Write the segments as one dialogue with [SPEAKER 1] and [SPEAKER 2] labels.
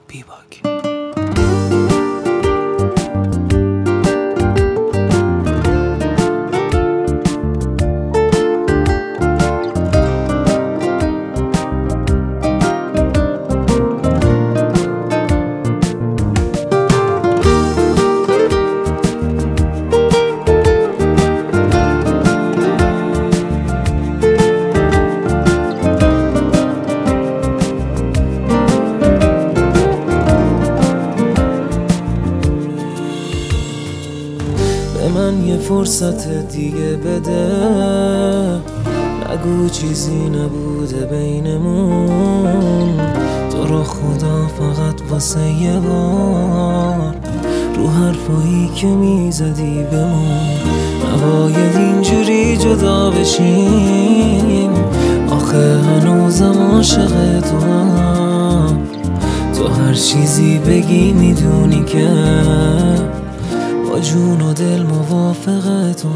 [SPEAKER 1] بیباک.
[SPEAKER 2] به من یه فرصت دیگه بده، نگو چیزی نبوده بینمون. تو رو خدا فقط واسه یه بار رو حرفایی که میزدی بمون. نباید اینجوری جدا بشیم، آخه هنوزم عاشق توام. تو هر چیزی بگی میدونی که با جون و دل موافق تو.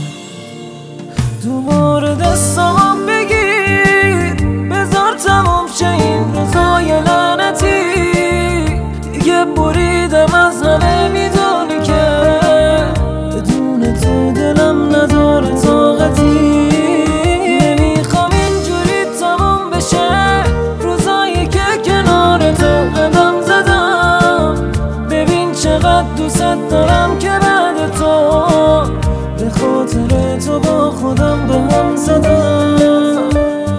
[SPEAKER 2] دوباره دستام بگیر، بذار تموم شه این روزای لعنتی. دیگه بریدم از همه، میدونی که بدون تو دلم نداره طاقتی. نمیخوام اینجوری تموم بشه روزایی که کنار تو قدم زدم. ببین چقدر دوست دارم که بعد تو به خاطر تو با خودم به هم زدم.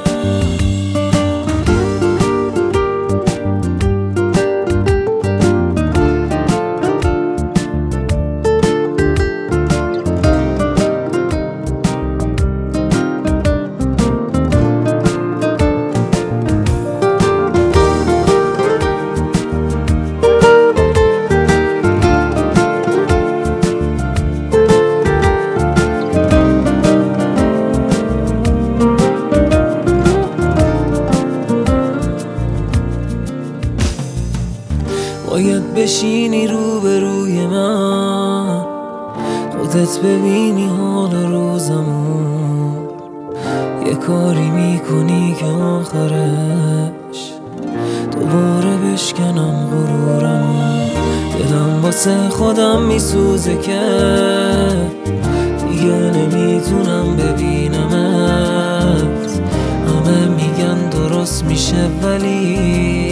[SPEAKER 2] باید بشینی روبروی من، خودت ببینی حال روزمو. یه کاری میکنی که آخرش دوباره بشکنم غرورمو. دلم واسه خودم میسوزه که دیگه نمیتونم ببینمت. همه میگن درست میشه ولی